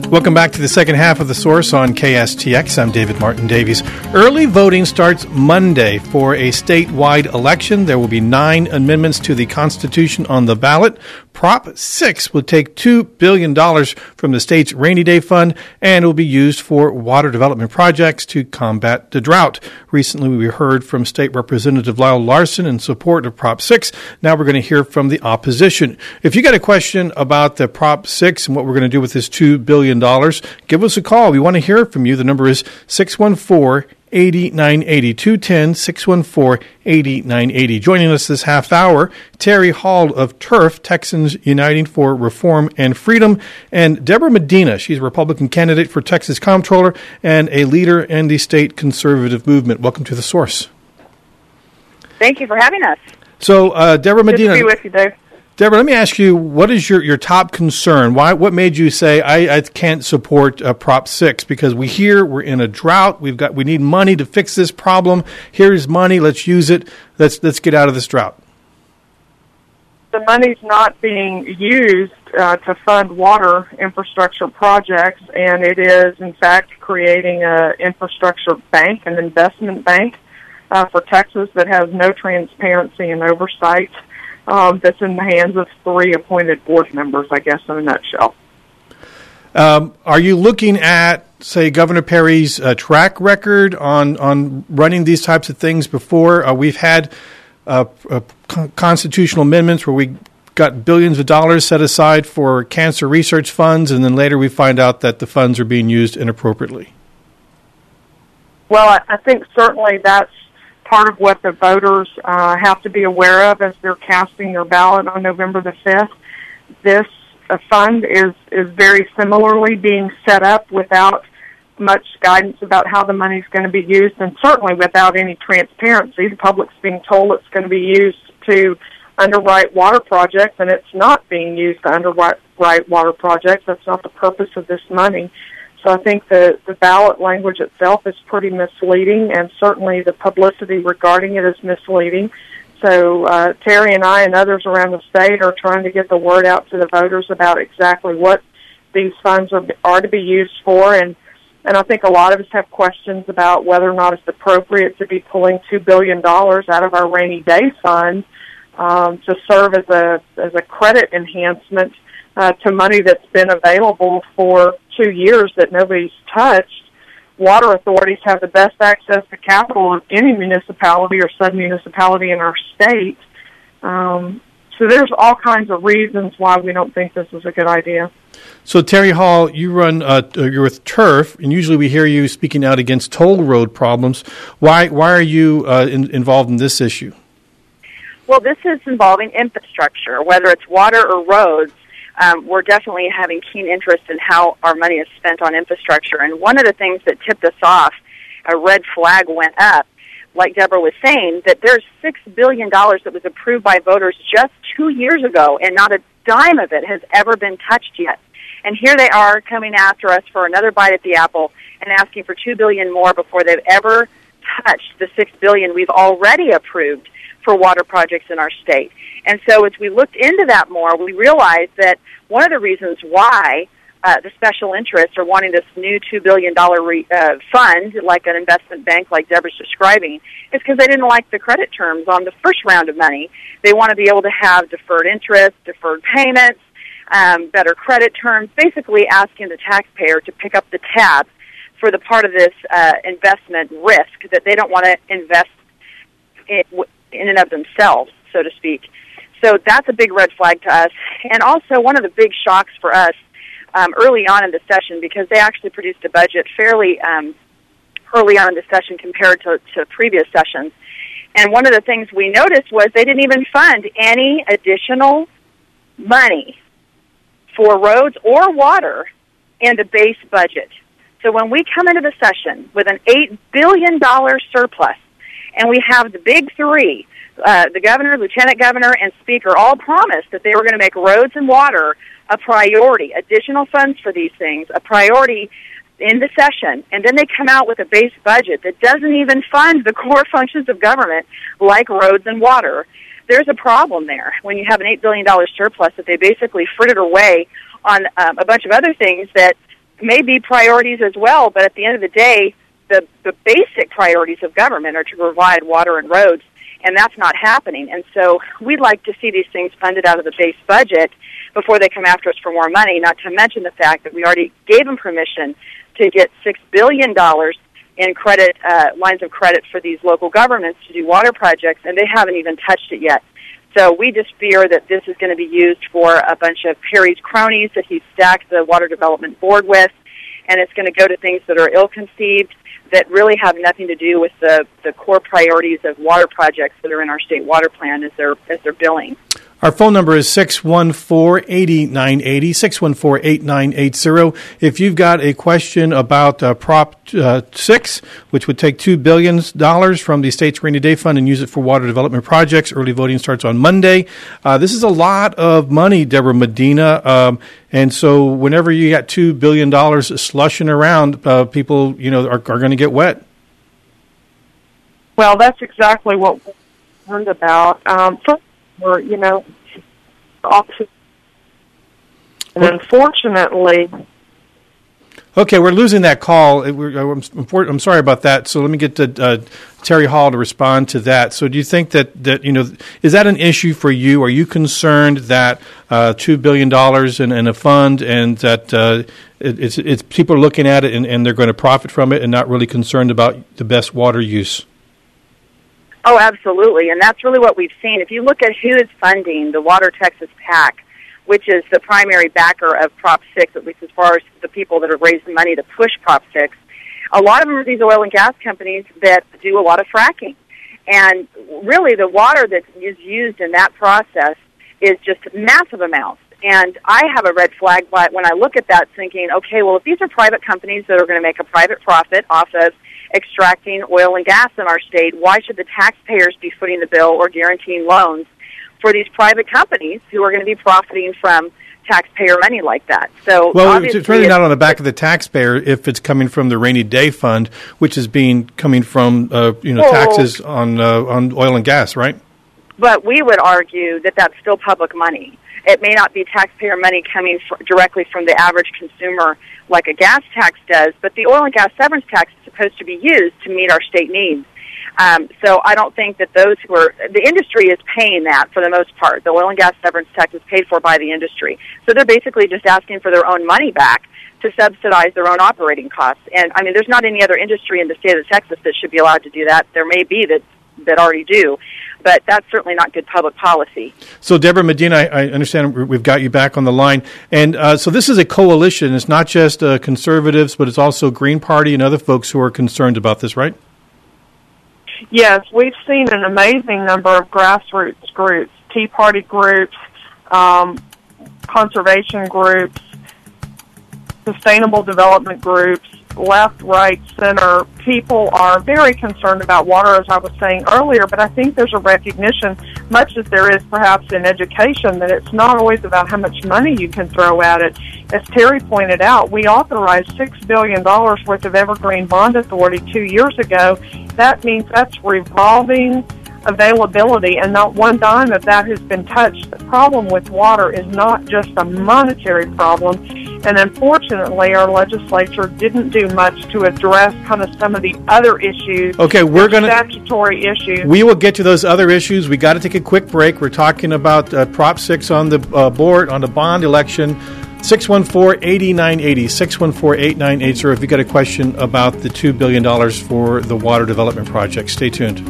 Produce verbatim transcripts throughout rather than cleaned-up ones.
Welcome back to the second half of The Source on K S T X. I'm David Martin Davies. Early voting starts Monday for a statewide election. There will be nine amendments to the Constitution on the ballot. Prop six will take two billion dollars from the state's rainy day fund, and it will be used for water development projects to combat the drought. Recently, we heard from State Representative Lyle Larson in support of Prop six. Now we're going to hear from the opposition. If you got a question about the Prop six and what we're going to do with this two billion dollars, give us a call. We want to hear from you. The number is six one four, eight nine eight zero, two one zero, six one four, eight nine eight zero. Joining us this half hour, Terry Hall of TURF, Texans Uniting for Reform and Freedom, and Deborah Medina. She's a Republican candidate for Texas Comptroller and a leader in the state conservative movement. Welcome to The Source. Thank you for having us. So, uh, Deborah Medina. Good to be with you, Dave. Deborah, let me ask you, what is your, your top concern? Why? What made you say, I, I can't support uh, Prop six? Because we hear we're in a drought. We've got we need money to fix this problem. Here's money. Let's use it. Let's let's get out of this drought. The money's not being used uh, to fund water infrastructure projects, and it is, in fact, creating an infrastructure bank, an investment bank uh, for Texas that has no transparency and oversight. Um, that's in the hands of three appointed board members, I guess, in a nutshell. Um, are you looking at, say, Governor Perry's uh, track record on, on running these types of things before? Uh, we've had uh, uh, constitutional amendments where we got billions of dollars set aside for cancer research funds, and then later we find out that the funds are being used inappropriately. Well, I, I think certainly that's part of what the voters uh, have to be aware of as they're casting their ballot on November the fifth. This uh, fund is, is very similarly being set up without much guidance about how the money is going to be used, and certainly without any transparency. The public's being told it's going to be used to underwrite water projects, and it's not being used to underwrite water projects. That's not the purpose of this money. So I think the, the ballot language itself is pretty misleading, and certainly the publicity regarding it is misleading. So uh, Terry and I and others around the state are trying to get the word out to the voters about exactly what these funds are, are to be used for, and, and I think a lot of us have questions about whether or not it's appropriate to be pulling two billion dollars out of our rainy day fund um, to serve as a as a credit enhancement Uh, to money that's been available for two years that nobody's touched. Water authorities have the best access to capital of any municipality or sub-municipality in our state. Um, so there's all kinds of reasons why we don't think this is a good idea. So Terry Hall, you run, uh, you're with TURF, and usually we hear you speaking out against toll road problems. Why, why are you uh, in, involved in this issue? Well, this is involving infrastructure, whether it's water or roads. Um, we're definitely having keen interest in how our money is spent on infrastructure. And one of the things that tipped us off, a red flag went up, like Deborah was saying, that there's six billion dollars that was approved by voters just two years ago, and not a dime of it has ever been touched yet. And here they are coming after us for another bite at the apple and asking for two billion dollars more before they've ever touched the six billion dollars we've already approved for water projects in our state. And so as we looked into that more, we realized that one of the reasons why uh, the special interests are wanting this new two billion dollars re, uh, fund, like an investment bank like Deborah's describing, is because they didn't like the credit terms on the first round of money. They want to be able to have deferred interest, deferred payments, um, better credit terms, basically asking the taxpayer to pick up the tab for the part of this uh, investment risk that they don't want to invest in, in and of themselves, so to speak. So that's a big red flag to us. And also one of the big shocks for us um, early on in the session, because they actually produced a budget fairly um, early on in the session compared to, to previous sessions. And one of the things we noticed was they didn't even fund any additional money for roads or water in the base budget. So when we come into the session with an eight billion dollars surplus, and we have the big three, uh, the governor, lieutenant governor, and speaker all promised that they were going to make roads and water a priority, additional funds for these things, a priority in the session, and then they come out with a base budget that doesn't even fund the core functions of government like roads and water. There's a problem there when you have an eight billion dollars surplus that they basically frittered away on um, a bunch of other things that may be priorities as well, but at the end of the day, the, the basic priorities of government are to provide water and roads, and that's not happening. And so we'd like to see these things funded out of the base budget before they come after us for more money, not to mention the fact that we already gave them permission to get six billion dollars in credit, uh, lines of credit for these local governments to do water projects, and they haven't even touched it yet. So we just fear that this is going to be used for a bunch of Perry's cronies that he's stacked the Water Development Board with, and it's going to go to things that are ill-conceived, that really have nothing to do with the, the core priorities of water projects that are in our state water plan as they're, as they're billing. Our phone number is six one four, eight nine eight zero, six one four, eight nine eight zero. If you've got a question about uh, Prop uh, six, which would take two billion dollars from the state's rainy day fund and use it for water development projects, early voting starts on Monday. Uh, this is a lot of money, Deborah Medina. Um, and so whenever you got two billion dollars slushing around, uh, people you know are, are going to get wet. Well, that's exactly what we're concerned about. Um, first, Or, you know, opposite. And unfortunately... Okay, we're losing that call. I'm, I'm sorry about that. So let me get to uh, Terry Hall to respond to that. So do you think that, that, you know, is that an issue for you? Are you concerned that uh, two billion dollars in, in a fund and that uh, it, it's, it's people are looking at it and, and they're going to profit from it and not really concerned about the best water use? Oh, absolutely, and that's really what we've seen. If you look at who is funding the Water Texas PAC, which is the primary backer of Prop six, at least as far as the people that have raised the money to push Prop six, a lot of them are these oil and gas companies that do a lot of fracking. And really the water that is used in that process is just massive amounts. And I have a red flag when I look at that thinking, okay, well, if these are private companies that are going to make a private profit off of extracting oil and gas in our state, why should the taxpayers be footing the bill or guaranteeing loans for these private companies who are going to be profiting from taxpayer money like that? So, well, it's really not on the back of the taxpayer if it's coming from the rainy day fund, which is being coming from uh, you know well, taxes on uh, on oil and gas, right? But we would argue that that's still public money. It may not be taxpayer money coming f- directly from the average consumer like a gas tax does, but the oil and gas severance tax is supposed to be used to meet our state needs. Um, so I don't think that those who are, the industry is paying that for the most part. The oil and gas severance tax is paid for by the industry. So they're basically just asking for their own money back to subsidize their own operating costs. And, I mean, there's not any other industry in the state of Texas that should be allowed to do that. There may be that, that already do. But that's certainly not good public policy. So, Deborah Medina, I, I understand we've got you back on the line. And uh, so this is a coalition. It's not just uh, conservatives, but it's also Green Party and other folks who are concerned about this, right? Yes, we've seen an amazing number of grassroots groups, Tea Party groups, um, conservation groups, sustainable development groups, left, right, center. People are very concerned about water, as I was saying earlier, but I think there's a recognition, much as there is perhaps in education, that it's not always about how much money you can throw at it. As Terry pointed out, we authorized six billion dollars worth of Evergreen Bond Authority two years ago. That means that's revolving availability, and not one dime of that has been touched. The problem with water is not just a monetary problem, and unfortunately our legislature didn't do much to address kind of some of the other issues. Okay, we're going to statutory issues. We will get to those other issues. We got to take a quick break. We're talking about uh, Prop six on the uh, board on the bond election. six one four, eight nine eight zero, six one four, eight nine eight zero if you've got a question about the two billion dollars for the water development project. Stay tuned.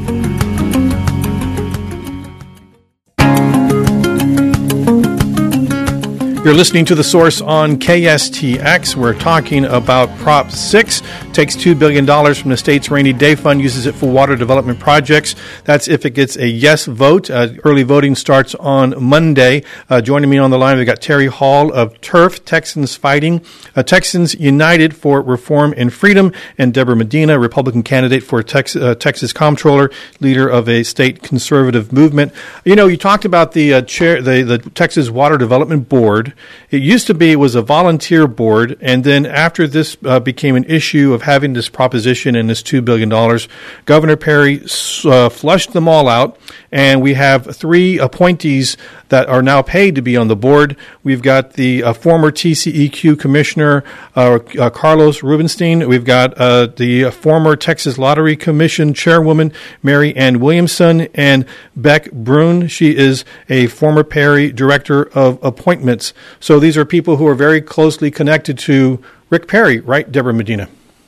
You're listening to The Source on K S T X. We're talking about Prop six. Takes two billion dollars from the state's rainy day fund, uses it for water development projects. That's if it gets a yes vote. Uh, early voting starts on Monday. Uh, joining me on the line, we've got Terry Hall of TURF, Texans Fighting, uh, Texans United for Reform and Freedom, and Deborah Medina, Republican candidate for Tex- uh, Texas Comptroller, leader of a state conservative movement. You know, you talked about the uh, chair, the, the Texas Water Development Board. board. It used to be it was a volunteer board, and then after this uh, became an issue of having this proposition and this two billion dollars, Governor Perry uh, flushed them all out, and we have three appointees that are now paid to be on the board. We've got the uh, former T C E Q commissioner, uh, uh, Carlos Rubenstein. We've got uh, the former Texas Lottery Commission chairwoman, Mary Ann Williamson, and Beck Brune. She is a former Perry director of appointments. So these are people who are very closely connected to Rick Perry, right, Deborah Medina?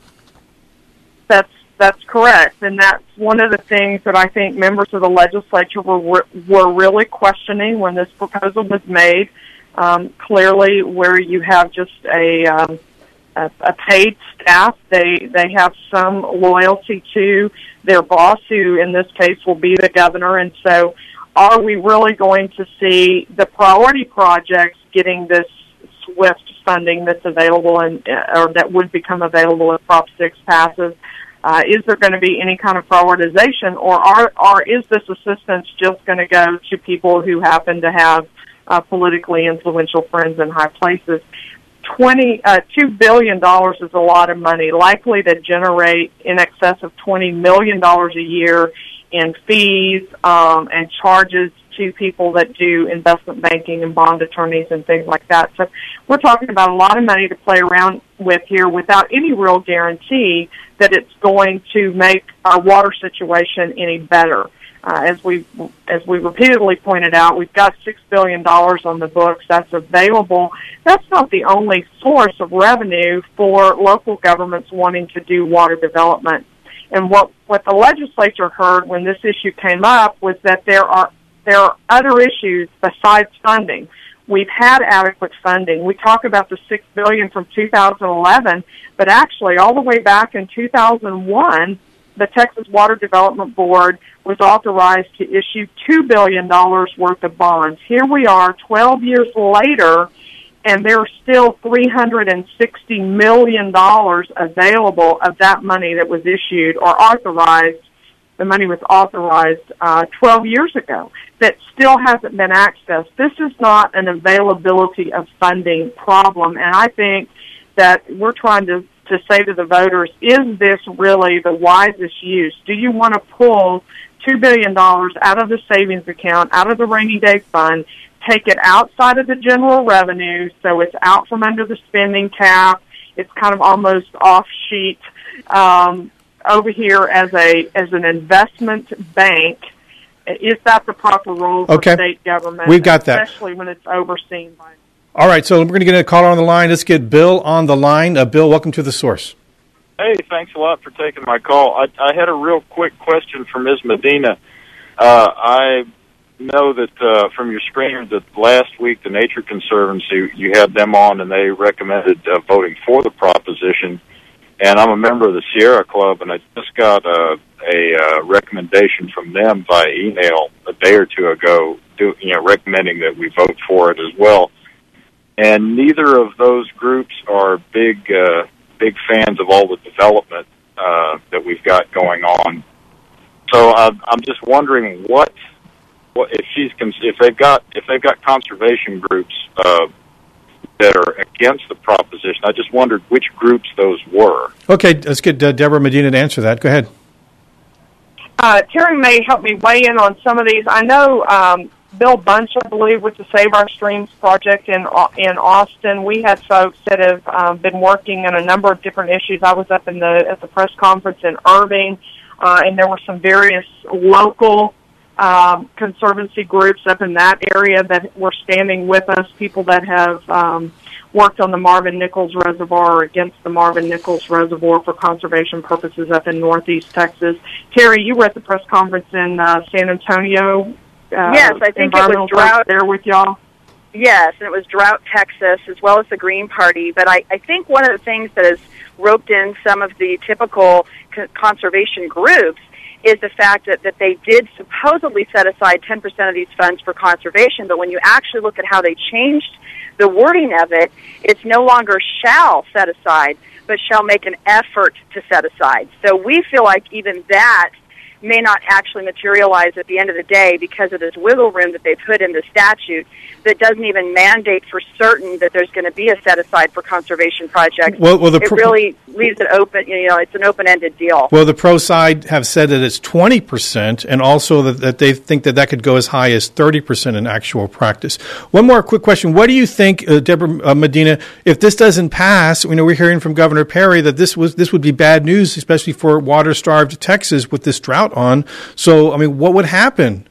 That's That's correct, and that's one of the things that I think members of the legislature were were really questioning when this proposal was made. Um, clearly, where you have just a, um, a a paid staff, they they have some loyalty to their boss, who in this case will be the governor. And so, are we really going to see the priority projects getting this SWIFT funding that's available and or that would become available if Prop six passes? Uh, is there going to be any kind of prioritization, or are, or is this assistance just going to go to people who happen to have uh, politically influential friends in high places? Twenty, uh, two billion dollars is a lot of money, likely to generate in excess of twenty million dollars a year in fees um, and charges to people that do investment banking and bond attorneys and things like that. So we're talking about a lot of money to play around with here without any real guarantee that it's going to make our water situation any better. Uh, as we as we repeatedly pointed out, we've got six billion dollars on the books that's available. That's not the only source of revenue for local governments wanting to do water development. And what, what the legislature heard when this issue came up was that there are there are other issues besides funding. We've had adequate funding. We talk about the six billion dollars from two thousand eleven, but actually all the way back in two thousand one, the Texas Water Development Board was authorized to issue two billion dollars worth of bonds. Here we are twelve years later, and there's still three hundred sixty million dollars available of that money that was issued or authorized. The money was authorized uh, twelve years ago that still hasn't been accessed. This is not an availability of funding problem, and I think that we're trying to, to say to the voters, is this really the wisest use? Do you want to pull two billion dollars out of the savings account, out of the rainy day fund, take it outside of the general revenue, so it's out from under the spending cap, it's kind of almost off-sheet, um, over here as a as an investment bank? Is that the proper role for okay. state government? We've got that. Especially when it's overseen by... All right, so we're going to get a caller on the line. Let's get Bill on the line. Uh, Bill, welcome to The Source. Hey, thanks a lot for taking my call. I, I had a real quick question for Miz Medina. Uh, I know that uh, from your screener that last week the Nature Conservancy, you had them on and they recommended uh, voting for the proposition. And I'm a member of the Sierra Club, and I just got a, a uh, recommendation from them by email a day or two ago, do, you know, recommending that we vote for it as well. And neither of those groups are big, uh, big fans of all the development uh, that we've got going on. So uh, I'm just wondering what, what if she's if they've got if they've got conservation groups Uh, that are against the proposition. I just wondered which groups those were. Okay, let's get uh, Deborah Medina to answer that. Go ahead. Uh, Terry may help me weigh in on some of these. I know um, Bill Bunch, I believe, with the Save Our Streams project in in Austin. We had folks that have um, been working on a number of different issues. I was up in the at the press conference in Irving, uh, and there were some various local Um, conservancy groups up in that area that were standing with us, people that have um, worked on the Marvin Nichols Reservoir or against the Marvin Nichols Reservoir for conservation purposes up in northeast Texas. Terry, you were at the press conference in uh, San Antonio. Uh, yes, I think it was drought there with y'all. Yes, and it was Drought Texas as well as the Green Party. But I, I think one of the things that has roped in some of the typical co- conservation groups is the fact that, that they did supposedly set aside ten percent of these funds for conservation, but when you actually look at how they changed the wording of it, it's no longer shall set aside, but shall make an effort to set aside. So we feel like even that may not actually materialize at the end of the day because of this wiggle room that they put in the statute that doesn't even mandate for certain that there's going to be a set-aside for conservation projects. Well, well, the it pro- really leaves it open. You know, it's an open-ended deal. Well, the pro side have said that it's twenty percent, and also that, that they think that that could go as high as thirty percent in actual practice. One more quick question. What do you think, uh, Deborah uh, Medina, if this doesn't pass, you know, we're hearing from Governor Perry that this was this would be bad news, especially for water-starved Texas with this drought on. So, I mean, what would happen?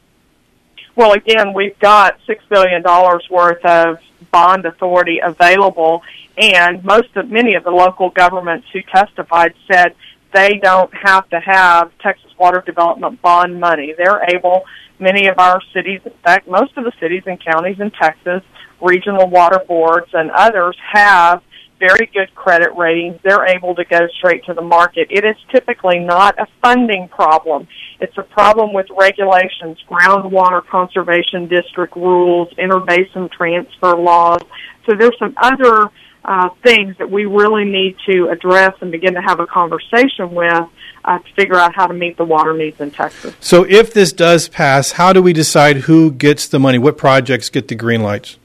Well, again, we've got six billion dollars worth of bond authority available, and most of many of the local governments who testified said they don't have to have Texas Water Development bond money. They're able, many of our cities, in fact, most of the cities and counties in Texas, regional water boards and others have very good credit ratings. They're able to go straight to the market. It is typically not a funding problem. It's a problem with regulations, groundwater conservation district rules, interbasin transfer laws. So there's some other uh, things that we really need to address and begin to have a conversation with uh, to figure out how to meet the water needs in Texas. So if this does pass, how do we decide who gets the money? What projects get the green lights?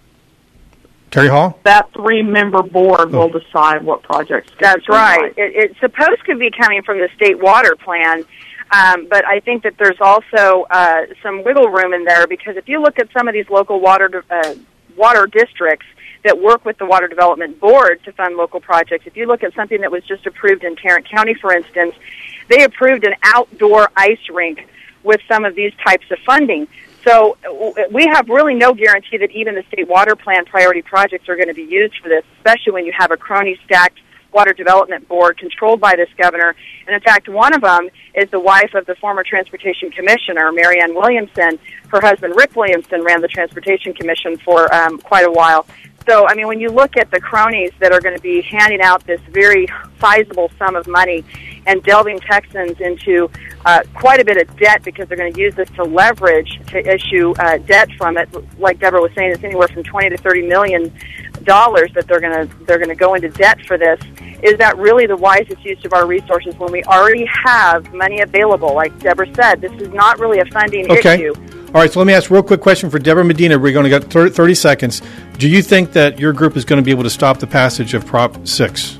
Terry Hall? That three-member board will decide what projects. That's right. It, it's supposed to be coming from the state water plan, um, but I think that there's also uh, some wiggle room in there because if you look at some of these local water uh, water districts that work with the Water Development Board to fund local projects, if you look at something that was just approved in Tarrant County, for instance, they approved an outdoor ice rink with some of these types of funding. So we have really no guarantee that even the state water plan priority projects are going to be used for this, especially when you have a crony-stacked water development board controlled by this governor. And in fact, one of them is the wife of the former transportation commissioner, Marianne Williamson. Her husband, Rick Williamson, ran the transportation commission for um, quite a while. So, I mean, when you look at the cronies that are going to be handing out this very sizable sum of money and delving Texans into uh, quite a bit of debt because they're going to use this to leverage to issue uh, debt from it, like Deborah was saying, it's anywhere from twenty to thirty million dollars that they're going to they're going to go into debt for this. Is that really the wisest use of our resources when we already have money available? Like Deborah said, this is not really a funding okay. issue. All right, so let me ask a real quick question for Deborah Medina. We're going to get thirty seconds. Do you think that your group is going to be able to stop the passage of Prop six?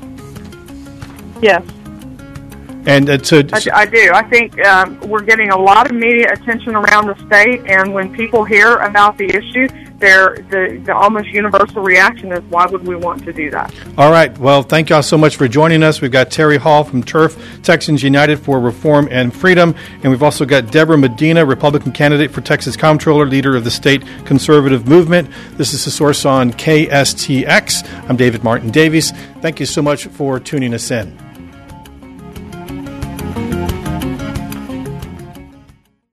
Yes. And uh, to, I, I do. I think um, we're getting a lot of media attention around the state, and when people hear about the issue, they're, the, the almost universal reaction is, why would we want to do that? All right. Well, thank y'all so much for joining us. We've got Terry Hall from Turf Texans United for Reform and Freedom, and we've also got Deborah Medina, Republican candidate for Texas Comptroller, leader of the state conservative movement. This is The Source on K S T X. I'm David Martin Davies. Thank you so much for tuning us in.